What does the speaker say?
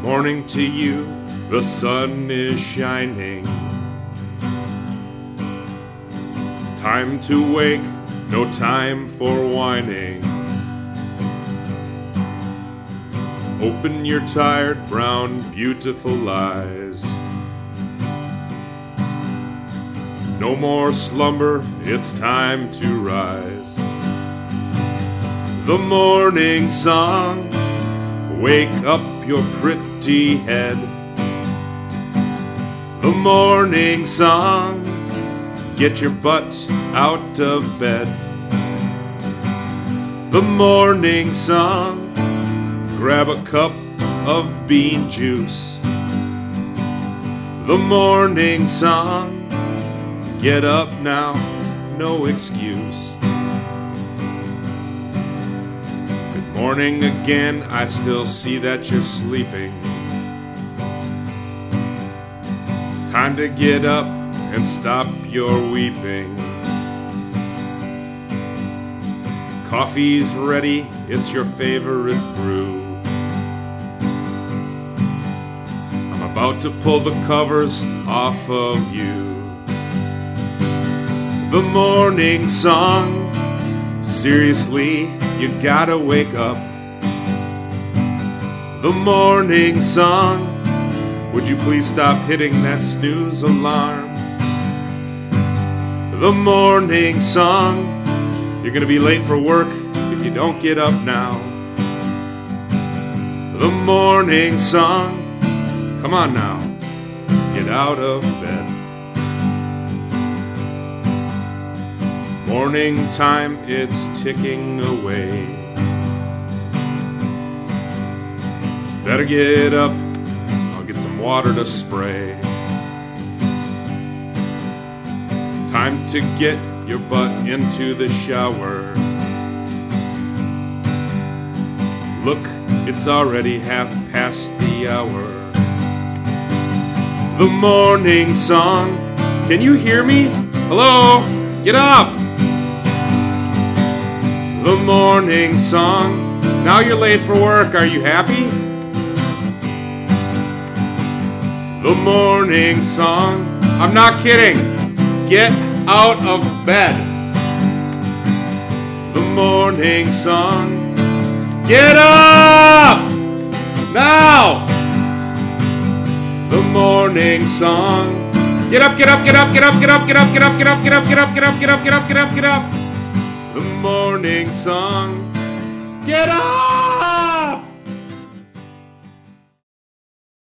Morning to you, the sun is shining. It's time to wake, no time for whining. Open your tired, brown, beautiful eyes. No more slumber, it's time to rise. The morning song, wake up your pretty head. The morning song, get your butt out of bed. The morning song, grab a cup of bean juice. The morning song, get up now, no excuse. Good morning again, I still see that you're sleeping. Time to get up and stop your weeping. Coffee's ready, it's your favorite brew. I'm about to pull the covers off of you. The morning song, seriously, you gotta wake up. The morning song, would you please stop hitting that snooze alarm? The morning song, you're gonna be late for work if you don't get up now. The morning song, come on now, get out of bed. Morning time, it's ticking away. Better get up, I'll get some water to spray. Time to get your butt into the shower. Look, it's already 1:30. The morning song, can you hear me? Hello? Get up! The morning song, now you're late for work, are you happy? The morning song, I'm not kidding, get out of bed. The morning song, get up! Now! The morning song, get up, get up, get up, get up, get up, get up, get up, get up, get up, get up, get up, get up, get up, get up, get up. The morning song, get up!